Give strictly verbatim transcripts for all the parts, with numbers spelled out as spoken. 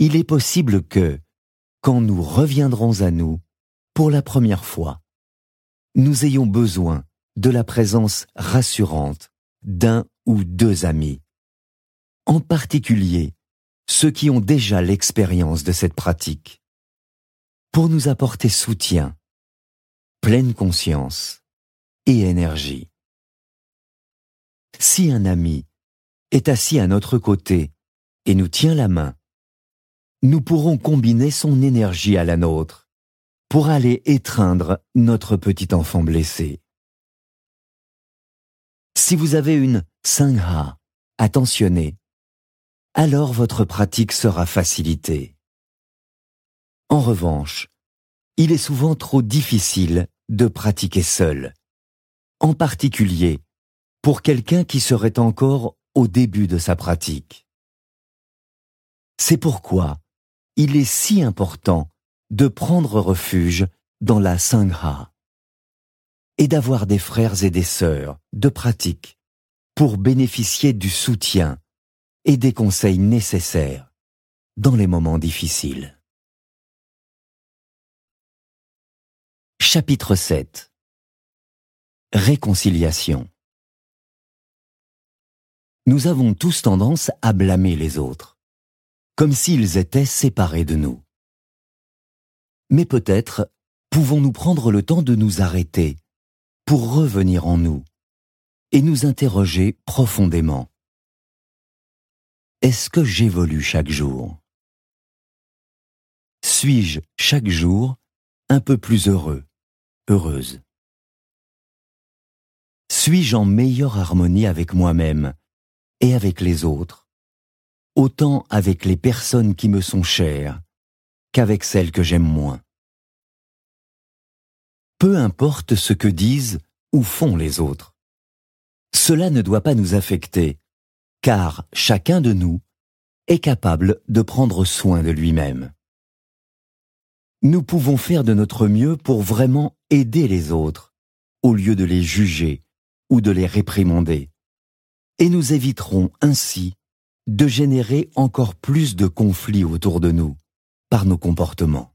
il est possible que, quand nous reviendrons à nous, pour la première fois, nous ayons besoin de la présence rassurante d'un ou deux amis, en particulier ceux qui ont déjà l'expérience de cette pratique, pour nous apporter soutien, pleine conscience et énergie. Si un ami est assis à notre côté et nous tient la main, nous pourrons combiner son énergie à la nôtre pour aller étreindre notre petit enfant blessé. Si vous avez une sangha attentionnée, alors votre pratique sera facilitée. En revanche, il est souvent trop difficile de pratiquer seul, en particulier pour quelqu'un qui serait encore au début de sa pratique. C'est pourquoi il est si important de prendre refuge dans la sangha et d'avoir des frères et des sœurs de pratique pour bénéficier du soutien et des conseils nécessaires dans les moments difficiles. Chapitre sept. Réconciliation. Nous avons tous tendance à blâmer les autres, comme s'ils étaient séparés de nous. Mais peut-être pouvons-nous prendre le temps de nous arrêter pour revenir en nous et nous interroger profondément. Est-ce que j'évolue chaque jour? Suis-je chaque jour un peu plus heureux, heureuse? Suis-je en meilleure harmonie avec moi-même et avec les autres, autant avec les personnes qui me sont chères qu'avec celles que j'aime moins? Peu importe ce que disent ou font les autres, cela ne doit pas nous affecter, car chacun de nous est capable de prendre soin de lui-même. Nous pouvons faire de notre mieux pour vraiment aider les autres, au lieu de les juger ou de les réprimander, et nous éviterons ainsi de générer encore plus de conflits autour de nous par nos comportements.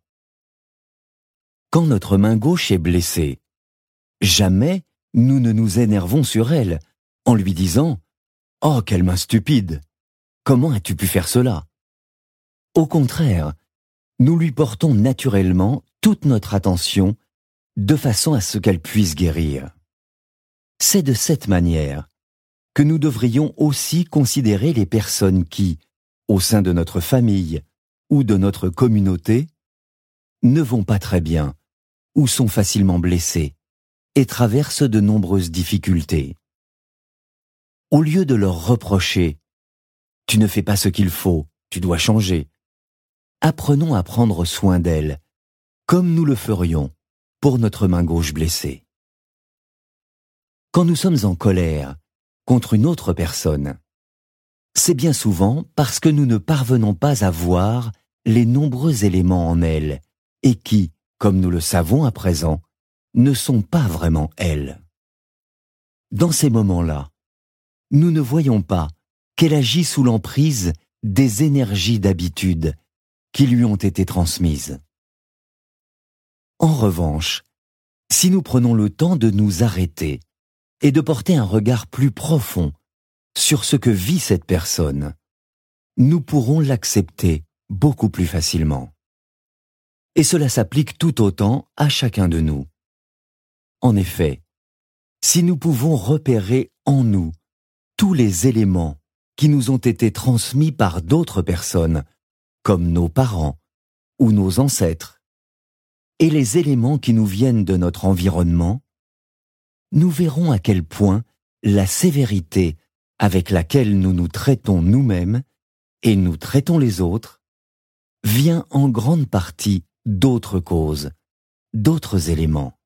Quand notre main gauche est blessée, jamais nous ne nous énervons sur elle en lui disant « Oh, quelle main stupide! Comment as-tu pu faire cela ?» Au contraire, nous lui portons naturellement toute notre attention de façon à ce qu'elle puisse guérir. C'est de cette manière que nous devrions aussi considérer les personnes qui, au sein de notre famille ou de notre communauté, ne vont pas très bien ou sont facilement blessées et traversent de nombreuses difficultés. Au lieu de leur reprocher « Tu ne fais pas ce qu'il faut, tu dois changer », apprenons à prendre soin d'elles, comme nous le ferions pour notre main gauche blessée. Quand nous sommes en colère contre une autre personne, c'est bien souvent parce que nous ne parvenons pas à voir les nombreux éléments en elle et qui, comme nous le savons à présent, ne sont pas vraiment elle. Dans ces moments-là, nous ne voyons pas qu'elle agit sous l'emprise des énergies d'habitude qui lui ont été transmises. En revanche, si nous prenons le temps de nous arrêter et de porter un regard plus profond sur ce que vit cette personne, nous pourrons l'accepter beaucoup plus facilement. Et cela s'applique tout autant à chacun de nous. En effet, si nous pouvons repérer en nous tous les éléments qui nous ont été transmis par d'autres personnes, comme nos parents ou nos ancêtres, et les éléments qui nous viennent de notre environnement, nous verrons à quel point la sévérité avec laquelle nous nous traitons nous-mêmes et nous traitons les autres vient en grande partie d'autres causes, d'autres éléments.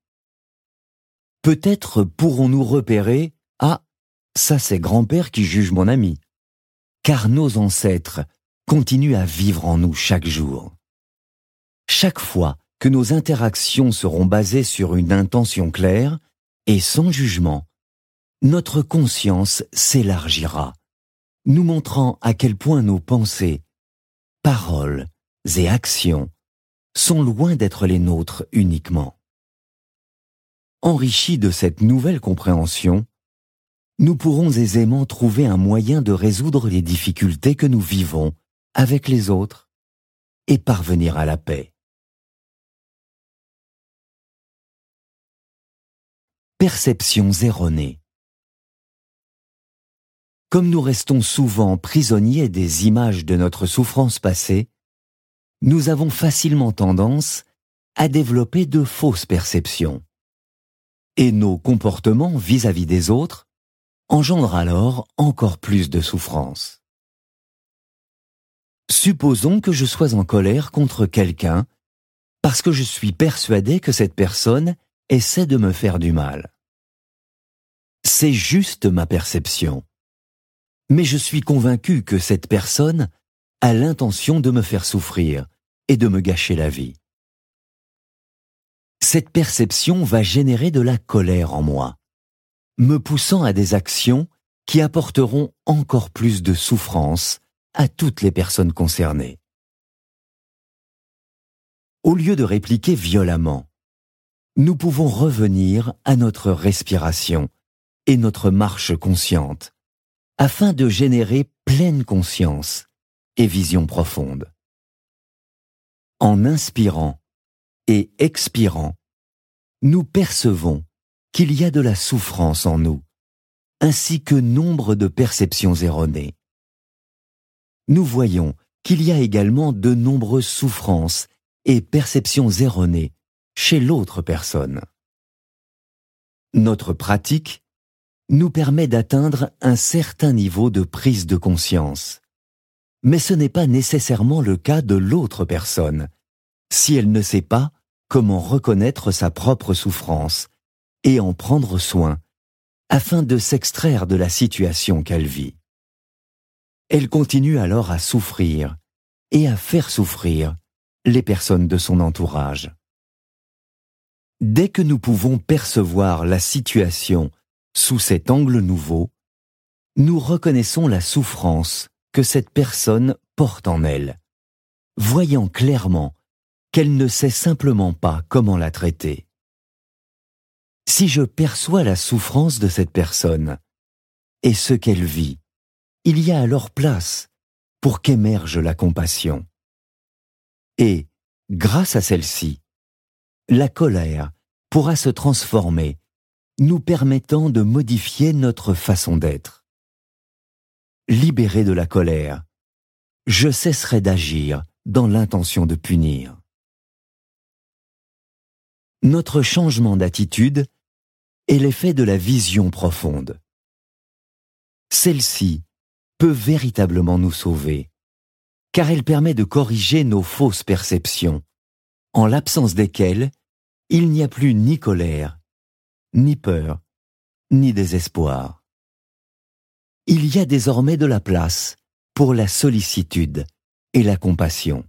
Peut-être pourrons-nous repérer « Ah, ça c'est grand-père qui juge mon ami », car nos ancêtres continuent à vivre en nous chaque jour. Chaque fois que nos interactions seront basées sur une intention claire et sans jugement, notre conscience s'élargira, nous montrant à quel point nos pensées, paroles et actions sont loin d'être les nôtres uniquement. Enrichis de cette nouvelle compréhension, nous pourrons aisément trouver un moyen de résoudre les difficultés que nous vivons avec les autres et parvenir à la paix. Perceptions erronées. Comme nous restons souvent prisonniers des images de notre souffrance passée, nous avons facilement tendance à développer de fausses perceptions. Et nos comportements vis-à-vis des autres engendrent alors encore plus de souffrance. Supposons que je sois en colère contre quelqu'un parce que je suis persuadé que cette personne essaie de me faire du mal. C'est juste ma perception. Mais je suis convaincu que cette personne a l'intention de me faire souffrir et de me gâcher la vie. Cette perception va générer de la colère en moi, me poussant à des actions qui apporteront encore plus de souffrance à toutes les personnes concernées. Au lieu de répliquer violemment, nous pouvons revenir à notre respiration et notre marche consciente, afin de générer pleine conscience et vision profonde. En inspirant et expirant, nous percevons qu'il y a de la souffrance en nous, ainsi que nombre de perceptions erronées. Nous voyons qu'il y a également de nombreuses souffrances et perceptions erronées chez l'autre personne. Notre pratique nous permet d'atteindre un certain niveau de prise de conscience. Mais ce n'est pas nécessairement le cas de l'autre personne, si elle ne sait pas comment reconnaître sa propre souffrance et en prendre soin, afin de s'extraire de la situation qu'elle vit. Elle continue alors à souffrir et à faire souffrir les personnes de son entourage. Dès que nous pouvons percevoir la situation sous cet angle nouveau, nous reconnaissons la souffrance que cette personne porte en elle, voyant clairement qu'elle ne sait simplement pas comment la traiter. Si je perçois la souffrance de cette personne et ce qu'elle vit, il y a alors place pour qu'émerge la compassion. Et, grâce à celle-ci, la colère pourra se transformer, nous permettant de modifier notre façon d'être. Libéré de la colère, je cesserai d'agir dans l'intention de punir. Notre changement d'attitude est l'effet de la vision profonde. Celle-ci peut véritablement nous sauver, car elle permet de corriger nos fausses perceptions, en l'absence desquelles il n'y a plus ni colère, ni peur, ni désespoir. Il y a désormais de la place pour la sollicitude et la compassion.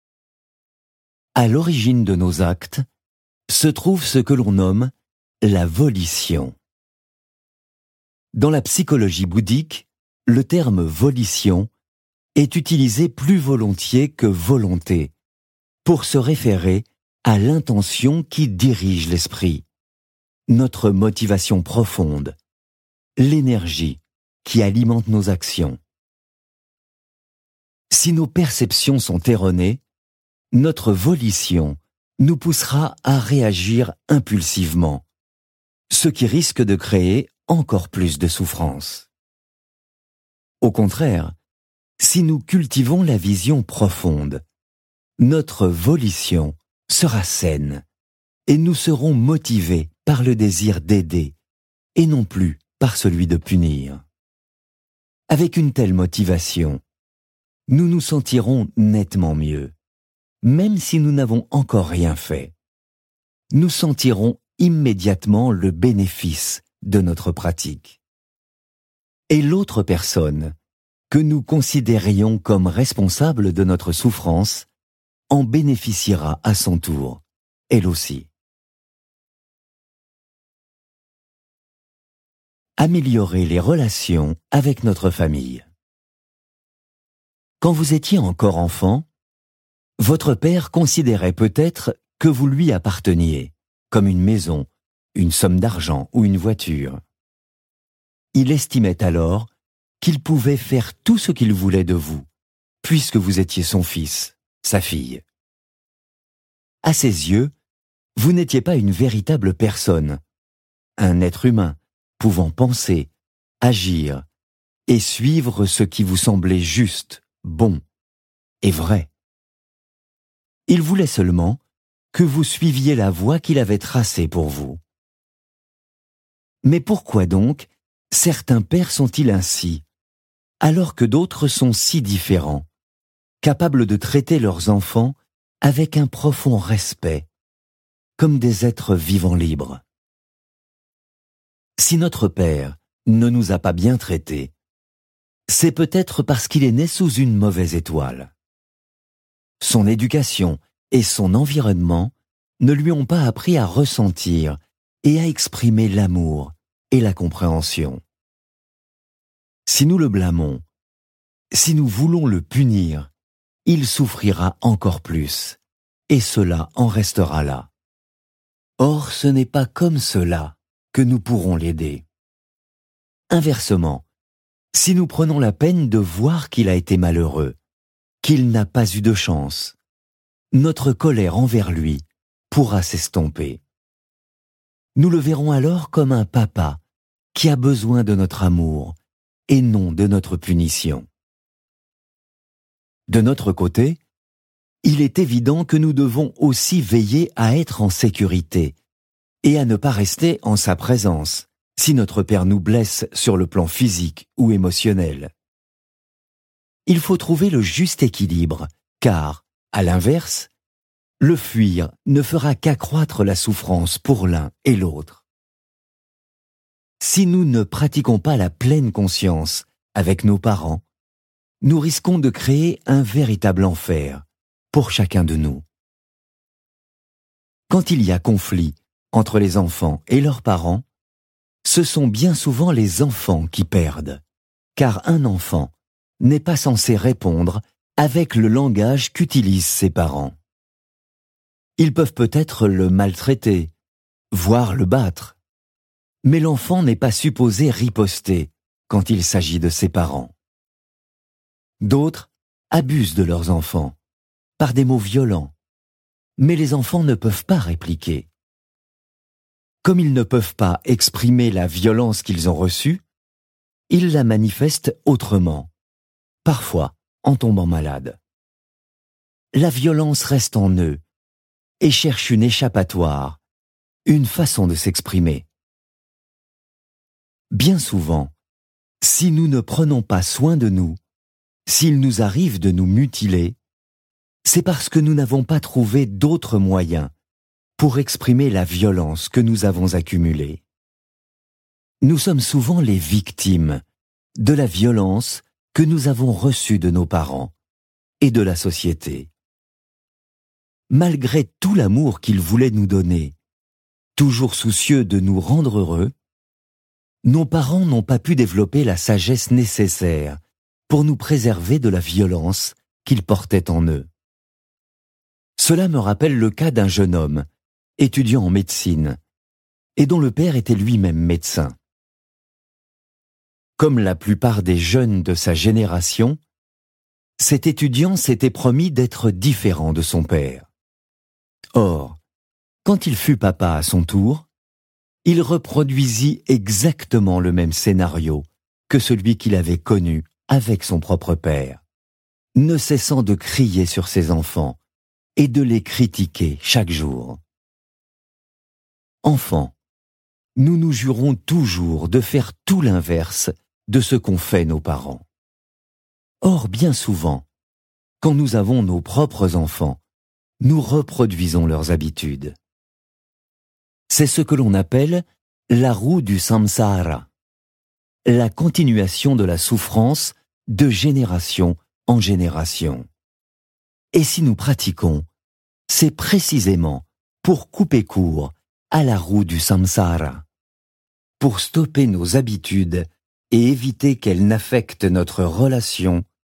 À l'origine de nos actes se trouve ce que l'on nomme la volition. Dans la psychologie bouddhique, le terme volition est utilisé plus volontiers que volonté pour se référer à l'intention qui dirige l'esprit, notre motivation profonde, l'énergie qui alimente nos actions. Si nos perceptions sont erronées, notre volition nous poussera à réagir impulsivement, ce qui risque de créer encore plus de souffrance. Au contraire, si nous cultivons la vision profonde, notre volition sera saine et nous serons motivés par le désir d'aider et non plus par celui de punir. Avec une telle motivation, nous nous sentirons nettement mieux, même si nous n'avons encore rien fait. Nous sentirons immédiatement le bénéfice de notre pratique. Et l'autre personne, que nous considérions comme responsable de notre souffrance, en bénéficiera à son tour, elle aussi. Améliorer les relations avec notre famille. Quand vous étiez encore enfant, votre père considérait peut-être que vous lui apparteniez, comme une maison, une somme d'argent ou une voiture. Il estimait alors qu'il pouvait faire tout ce qu'il voulait de vous, puisque vous étiez son fils, sa fille. À ses yeux, vous n'étiez pas une véritable personne, un être humain pouvant penser, agir et suivre ce qui vous semblait juste, bon et vrai. Il voulait seulement que vous suiviez la voie qu'il avait tracée pour vous. Mais pourquoi donc certains pères sont-ils ainsi, alors que d'autres sont si différents, capables de traiter leurs enfants avec un profond respect, comme des êtres vivants libres? Si notre Père ne nous a pas bien traités, c'est peut-être parce qu'il est né sous une mauvaise étoile. Son éducation et son environnement ne lui ont pas appris à ressentir et à exprimer l'amour et la compréhension. Si nous le blâmons, si nous voulons le punir, il souffrira encore plus, et cela en restera là. Or, ce n'est pas comme cela que nous pourrons l'aider. Inversement, si nous prenons la peine de voir qu'il a été malheureux, qu'il n'a pas eu de chance, notre colère envers lui pourra s'estomper. Nous le verrons alors comme un papa qui a besoin de notre amour et non de notre punition. De notre côté, il est évident que nous devons aussi veiller à être en sécurité et à ne pas rester en sa présence si notre Père nous blesse sur le plan physique ou émotionnel. Il faut trouver le juste équilibre, car, à l'inverse, le fuir ne fera qu'accroître la souffrance pour l'un et l'autre. Si nous ne pratiquons pas la pleine conscience avec nos parents, nous risquons de créer un véritable enfer pour chacun de nous. Quand il y a conflit entre les enfants et leurs parents, ce sont bien souvent les enfants qui perdent, car un enfant n'est pas censé répondre avec le langage qu'utilisent ses parents. Ils peuvent peut-être le maltraiter, voire le battre, mais l'enfant n'est pas supposé riposter quand il s'agit de ses parents. D'autres abusent de leurs enfants, par des mots violents, mais les enfants ne peuvent pas répliquer. Comme ils ne peuvent pas exprimer la violence qu'ils ont reçue, ils la manifestent autrement, parfois en tombant malade. La violence reste en eux et cherche une échappatoire, une façon de s'exprimer. Bien souvent, si nous ne prenons pas soin de nous, s'il nous arrive de nous mutiler, c'est parce que nous n'avons pas trouvé d'autres moyens pour exprimer la violence que nous avons accumulée. Nous sommes souvent les victimes de la violence que nous avons reçue de nos parents et de la société. Malgré tout l'amour qu'ils voulaient nous donner, toujours soucieux de nous rendre heureux, nos parents n'ont pas pu développer la sagesse nécessaire pour nous préserver de la violence qu'ils portaient en eux. Cela me rappelle le cas d'un jeune homme, étudiant en médecine, et dont le père était lui-même médecin. Comme la plupart des jeunes de sa génération, cet étudiant s'était promis d'être différent de son père. Or, quand il fut papa à son tour, il reproduisit exactement le même scénario que celui qu'il avait connu avec son propre père, ne cessant de crier sur ses enfants et de les critiquer chaque jour. Enfants, nous nous jurons toujours de faire tout l'inverse de ce qu'ont fait nos parents. Or, bien souvent, quand nous avons nos propres enfants, nous reproduisons leurs habitudes. C'est ce que l'on appelle la roue du samsara, la continuation de la souffrance de génération en génération. Et si nous pratiquons, c'est précisément pour couper court à la roue du samsara, pour stopper nos habitudes et éviter qu'elles n'affectent notre relation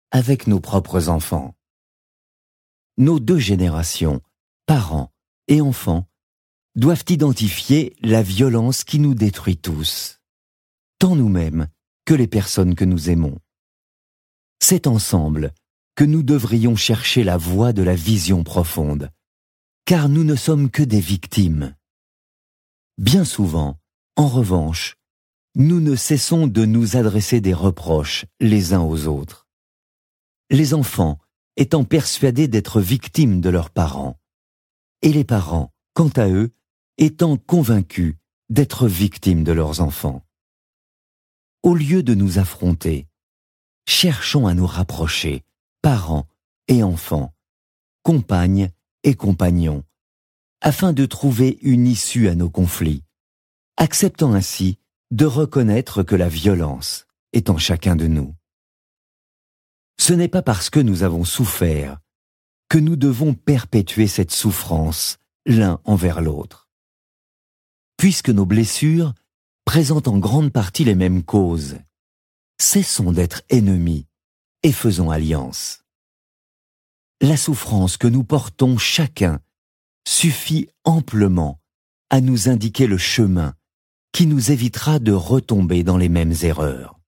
avec nos propres enfants. Nos deux générations, parents et enfants, doivent identifier la violence qui nous détruit tous, tant nous-mêmes que les personnes que nous aimons. C'est ensemble que nous devrions chercher la voie de la vision profonde, car nous ne sommes que des victimes. Bien souvent, en revanche, nous ne cessons de nous adresser des reproches les uns aux autres. Les enfants étant persuadés d'être victimes de leurs parents, et les parents, quant à eux, étant convaincus d'être victimes de leurs enfants. Au lieu de nous affronter, cherchons à nous rapprocher, parents et enfants, compagnes et compagnons, afin de trouver une issue à nos conflits, acceptant ainsi de reconnaître que la violence est en chacun de nous. Ce n'est pas parce que nous avons souffert que nous devons perpétuer cette souffrance l'un envers l'autre. Puisque nos blessures présentent en grande partie les mêmes causes, cessons d'être ennemis et faisons alliance. La souffrance que nous portons chacun suffit amplement à nous indiquer le chemin qui nous évitera de retomber dans les mêmes erreurs.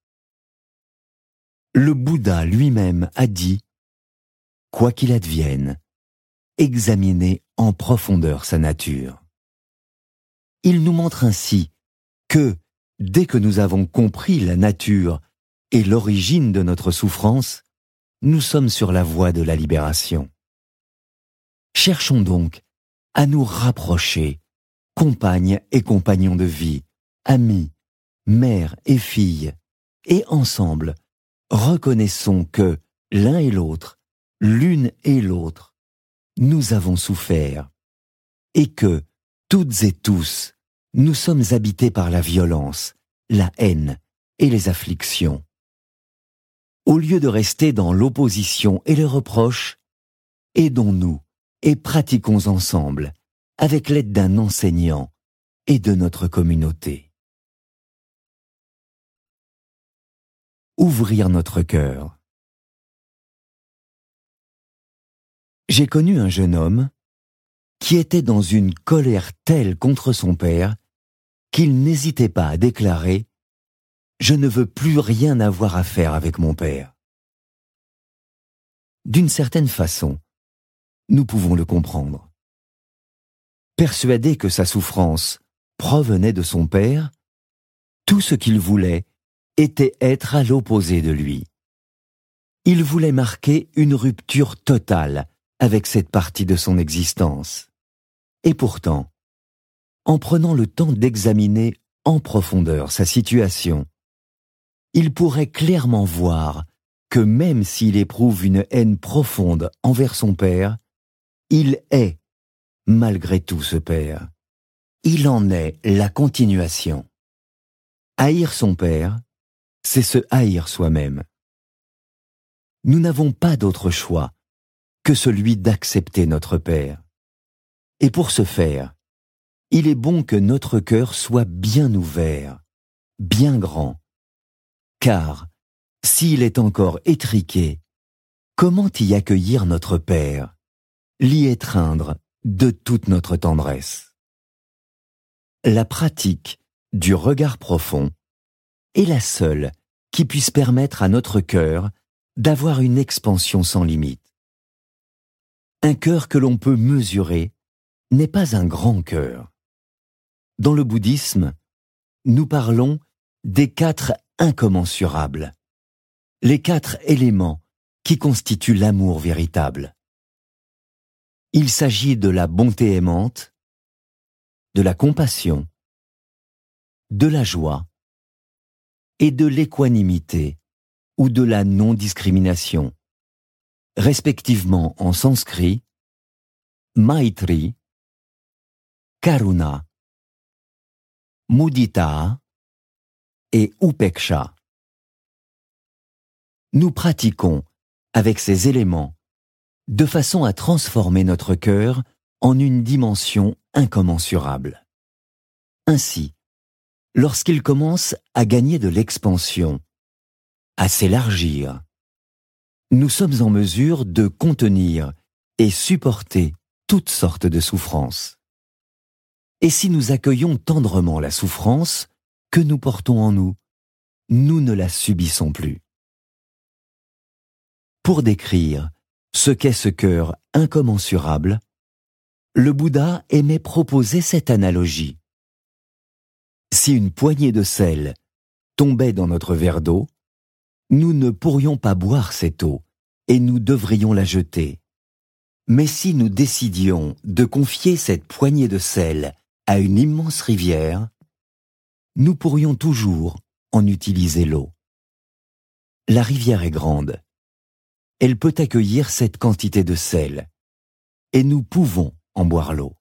Le Bouddha lui-même a dit « Quoi qu'il advienne, examinez en profondeur sa nature ». Il nous montre ainsi que, dès que nous avons compris la nature et l'origine de notre souffrance, nous sommes sur la voie de la libération. Cherchons donc à nous rapprocher, compagnes et compagnons de vie, amis, mères et filles, et ensemble, reconnaissons que l'un et l'autre, l'une et l'autre, nous avons souffert, et que, toutes et tous, nous sommes habités par la violence, la haine et les afflictions. Au lieu de rester dans l'opposition et les reproches, aidons-nous et pratiquons ensemble, avec l'aide d'un enseignant et de notre communauté. Ouvrir notre cœur. J'ai connu un jeune homme qui était dans une colère telle contre son père qu'il n'hésitait pas à déclarer « Je ne veux plus rien avoir à faire avec mon père ». D'une certaine façon, nous pouvons le comprendre. Persuadé que sa souffrance provenait de son père, tout ce qu'il voulait était être à l'opposé de lui. Il voulait marquer une rupture totale avec cette partie de son existence. Et pourtant, en prenant le temps d'examiner en profondeur sa situation, il pourrait clairement voir que même s'il éprouve une haine profonde envers son père, il est, malgré tout, ce père. Il en est la continuation. Haïr son père, c'est se haïr soi-même. Nous n'avons pas d'autre choix que celui d'accepter notre père. Et pour ce faire, il est bon que notre cœur soit bien ouvert, bien grand, car s'il est encore étriqué, comment y accueillir notre Père, l'y étreindre de toute notre tendresse? La pratique du regard profond est la seule qui puisse permettre à notre cœur d'avoir une expansion sans limite. Un cœur que l'on peut mesurer n'est pas un grand cœur. Dans le bouddhisme, nous parlons des quatre incommensurables, les quatre éléments qui constituent l'amour véritable. Il s'agit de la bonté aimante, de la compassion, de la joie et de l'équanimité ou de la non-discrimination, respectivement en sanskrit, Maitri, Karuna, Mudita et Upeksha. Nous pratiquons avec ces éléments de façon à transformer notre cœur en une dimension incommensurable. Ainsi, lorsqu'il commence à gagner de l'expansion, à s'élargir, nous sommes en mesure de contenir et supporter toutes sortes de souffrances. Et si nous accueillons tendrement la souffrance que nous portons en nous, nous ne la subissons plus. Pour décrire ce qu'est ce cœur incommensurable, le Bouddha aimait proposer cette analogie. Si une poignée de sel tombait dans notre verre d'eau, nous ne pourrions pas boire cette eau et nous devrions la jeter. Mais si nous décidions de confier cette poignée de sel à une immense rivière, nous pourrions toujours en utiliser l'eau. La rivière est grande. Elle peut accueillir cette quantité de sel, et nous pouvons en boire l'eau.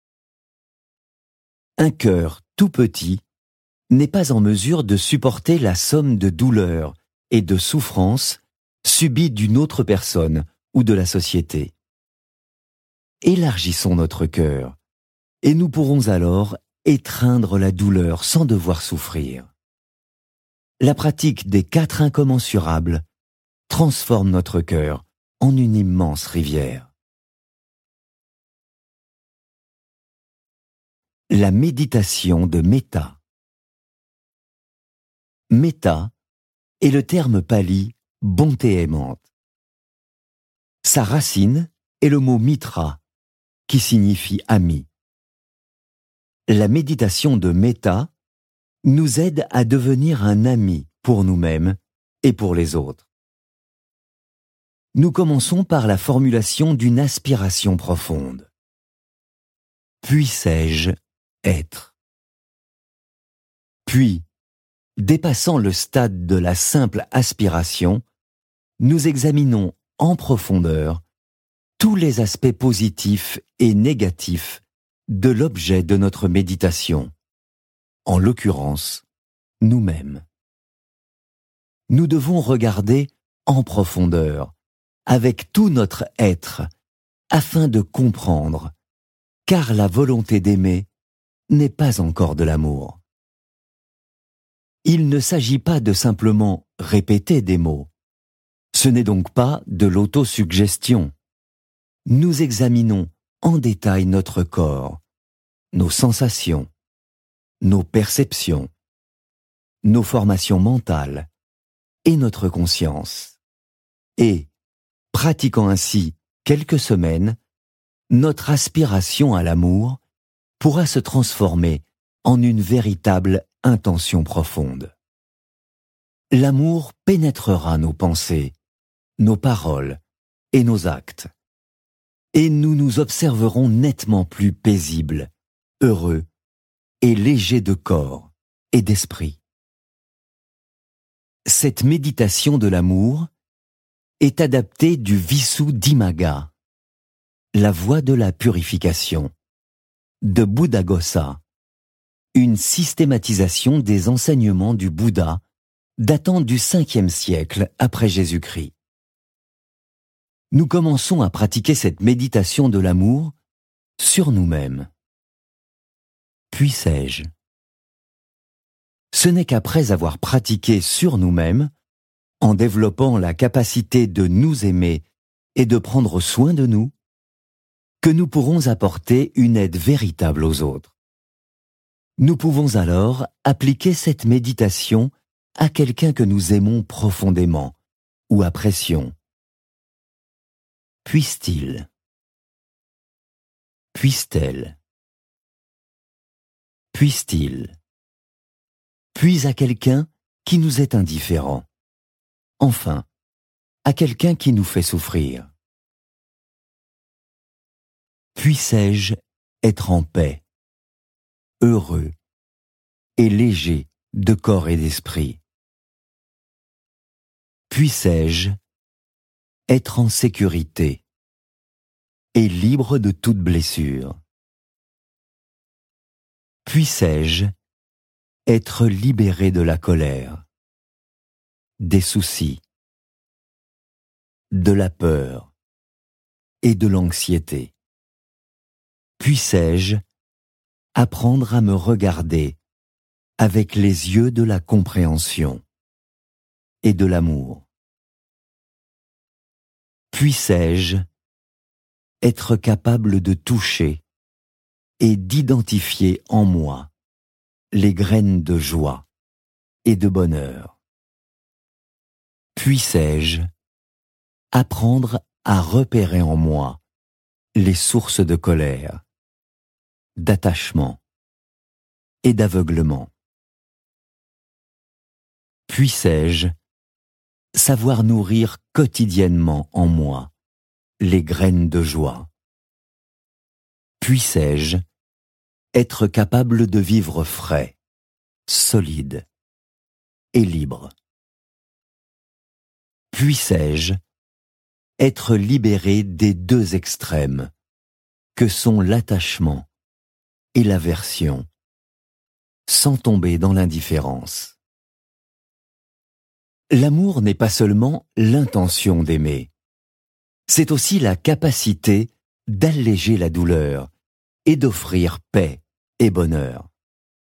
Un cœur tout petit n'est pas en mesure de supporter la somme de douleurs et de souffrances subies d'une autre personne ou de la société. Élargissons notre cœur, et nous pourrons alors étreindre la douleur sans devoir souffrir. La pratique des quatre incommensurables transforme notre cœur en une immense rivière. La méditation de Metta. Metta est le terme pali bonté aimante. Sa racine est le mot mitra, qui signifie ami. La méditation de Metta nous aide à devenir un ami pour nous-mêmes et pour les autres. Nous commençons par la formulation d'une aspiration profonde. Puissais-je être? Puis, dépassant le stade de la simple aspiration, nous examinons en profondeur tous les aspects positifs et négatifs de l'objet de notre méditation, en l'occurrence, nous-mêmes. Nous devons regarder en profondeur, avec tout notre être, afin de comprendre, car la volonté d'aimer n'est pas encore de l'amour. Il ne s'agit pas de simplement répéter des mots. Ce n'est donc pas de l'autosuggestion. Nous examinons en détail notre corps, nos sensations, nos perceptions, nos formations mentales et notre conscience. Et, pratiquant ainsi quelques semaines, notre aspiration à l'amour pourra se transformer en une véritable intention profonde. L'amour pénétrera nos pensées, nos paroles et nos actes, et nous nous observerons nettement plus paisibles, heureux et légers de corps et d'esprit. Cette méditation de l'amour est adaptée du Visuddhimagga, la voie de la purification, de Buddhaghosa, une systématisation des enseignements du Bouddha datant du cinquième siècle après Jésus-Christ. Nous commençons à pratiquer cette méditation de l'amour sur nous-mêmes. Puissais-je? Ce n'est qu'après avoir pratiqué sur nous-mêmes, en développant la capacité de nous aimer et de prendre soin de nous, que nous pourrons apporter une aide véritable aux autres. Nous pouvons alors appliquer cette méditation à quelqu'un que nous aimons profondément ou apprécions. Puisse-t-il? Puisse-t-elle? Puisse-t-il? Puis à quelqu'un qui nous est indifférent. Enfin, à quelqu'un qui nous fait souffrir. Puissais-je être en paix, heureux et léger de corps et d'esprit? Puissais-je être en sécurité et libre de toute blessure? Puissais-je être libéré de la colère, des soucis, de la peur et de l'anxiété? Puissais-je apprendre à me regarder avec les yeux de la compréhension et de l'amour? Puissé-je être capable de toucher et d'identifier en moi les graines de joie et de bonheur. Puissé-je apprendre à repérer en moi les sources de colère, d'attachement et d'aveuglement. Puissé-je savoir nourrir quotidiennement en moi les graines de joie. Puissé-je être capable de vivre frais, solide et libre. Puissé-je être libéré des deux extrêmes que sont l'attachement et l'aversion, sans tomber dans l'indifférence. L'amour n'est pas seulement l'intention d'aimer, c'est aussi la capacité d'alléger la douleur et d'offrir paix et bonheur.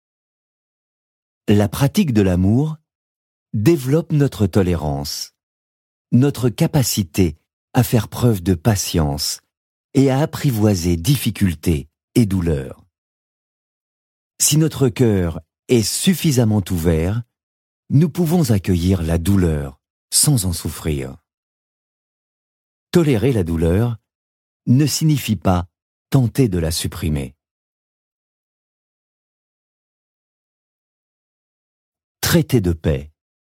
La pratique de l'amour développe notre tolérance, notre capacité à faire preuve de patience et à apprivoiser difficultés et douleurs. Si notre cœur est suffisamment ouvert, nous pouvons accueillir la douleur sans en souffrir. Tolérer la douleur ne signifie pas tenter de la supprimer. Traité de paix.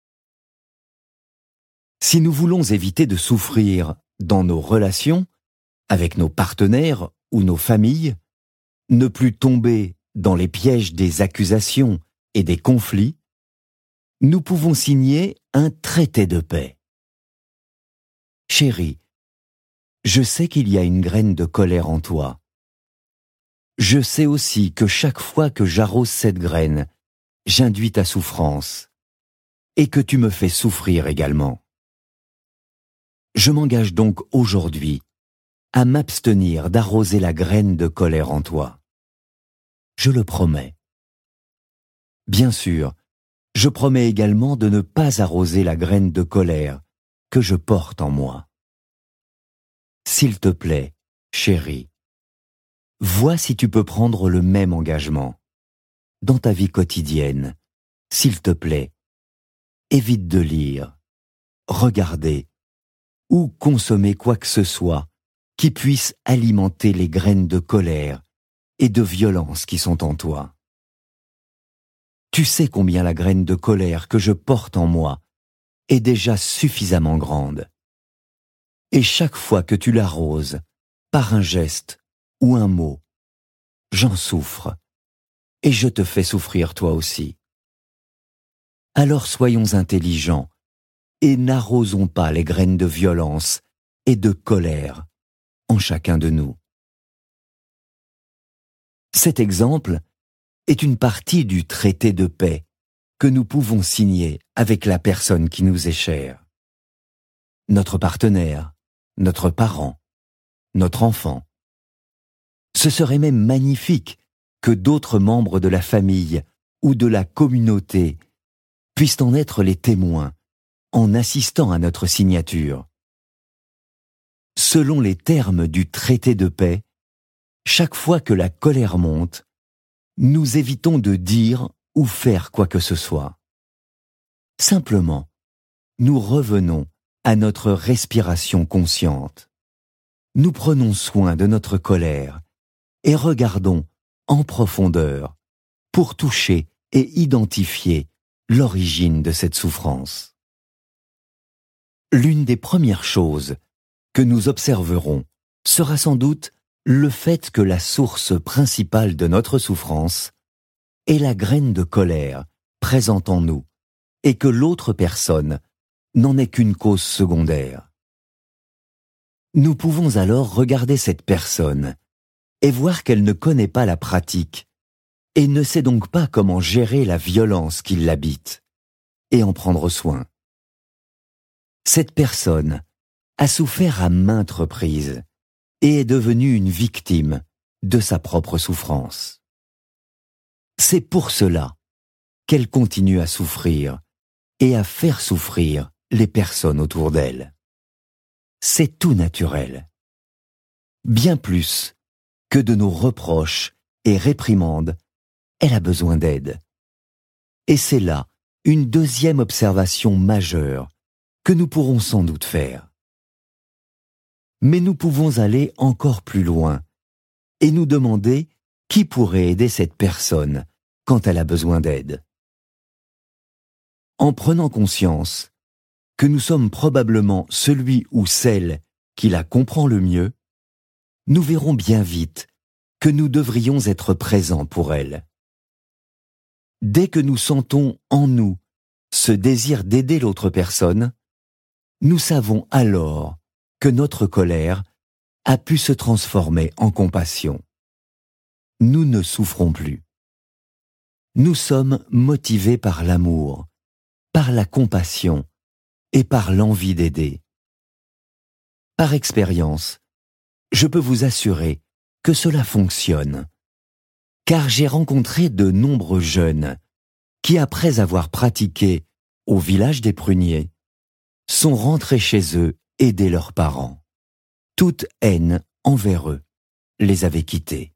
Si nous voulons éviter de souffrir dans nos relations, avec nos partenaires ou nos familles, ne plus tomber dans les pièges des accusations et des conflits, nous pouvons signer un traité de paix. Chérie, je sais qu'il y a une graine de colère en toi. Je sais aussi que chaque fois que j'arrose cette graine, j'induis ta souffrance, et que tu me fais souffrir également. Je m'engage donc aujourd'hui à m'abstenir d'arroser la graine de colère en toi. Je le promets. Bien sûr, je promets également de ne pas arroser la graine de colère que je porte en moi. S'il te plaît, chérie, vois si tu peux prendre le même engagement. Dans ta vie quotidienne, s'il te plaît, évite de lire, regarder ou consommer quoi que ce soit qui puisse alimenter les graines de colère et de violence qui sont en toi. Tu sais combien la graine de colère que je porte en moi est déjà suffisamment grande. Et chaque fois que tu l'arroses, par un geste ou un mot, j'en souffre, et je te fais souffrir toi aussi. Alors soyons intelligents, et n'arrosons pas les graines de violence et de colère en chacun de nous. Cet exemple est une partie du traité de paix que nous pouvons signer avec la personne qui nous est chère. Notre partenaire, notre parent, notre enfant. Ce serait même magnifique que d'autres membres de la famille ou de la communauté puissent en être les témoins en assistant à notre signature. Selon les termes du traité de paix, chaque fois que la colère monte, nous évitons de dire ou faire quoi que ce soit. Simplement, nous revenons à notre respiration consciente. Nous prenons soin de notre colère et regardons en profondeur pour toucher et identifier l'origine de cette souffrance. L'une des premières choses que nous observerons sera sans doute le fait que la source principale de notre souffrance est la graine de colère présente en nous et que l'autre personne n'en est qu'une cause secondaire. Nous pouvons alors regarder cette personne et voir qu'elle ne connaît pas la pratique et ne sait donc pas comment gérer la violence qui l'habite et en prendre soin. Cette personne a souffert à maintes reprises et est devenue une victime de sa propre souffrance. C'est pour cela qu'elle continue à souffrir et à faire souffrir les personnes autour d'elle. c'est tout naturel. Bien plus que de nos reproches et réprimandes, elle a besoin d'aide. Et c'est là une deuxième observation majeure que nous pourrons sans doute faire. Mais nous pouvons aller encore plus loin et nous demander qui pourrait aider cette personne quand elle a besoin d'aide. En prenant conscience que nous sommes probablement celui ou celle qui la comprend le mieux, nous verrons bien vite que nous devrions être présents pour elle. Dès que nous sentons en nous ce désir d'aider l'autre personne, nous savons alors que notre colère a pu se transformer en compassion. Nous ne souffrons plus. Nous sommes motivés par l'amour, par la compassion et par l'envie d'aider. Par expérience, je peux vous assurer que cela fonctionne, car j'ai rencontré de nombreux jeunes qui, après avoir pratiqué au village des pruniers, sont rentrés chez eux aider leurs parents. Toute haine envers eux les avait quittés.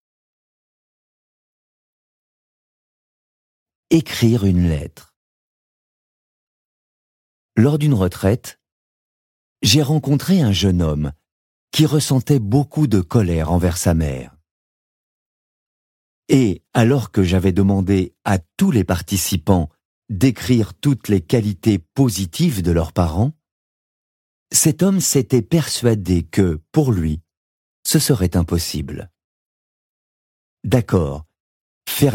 Écrire une lettre. Lors d'une retraite, j'ai rencontré un jeune homme qui ressentait beaucoup de colère envers sa mère. Et alors que j'avais demandé à tous les participants d'écrire toutes les qualités positives de leurs parents, cet homme s'était persuadé que, pour lui, ce serait impossible. D'accord, faire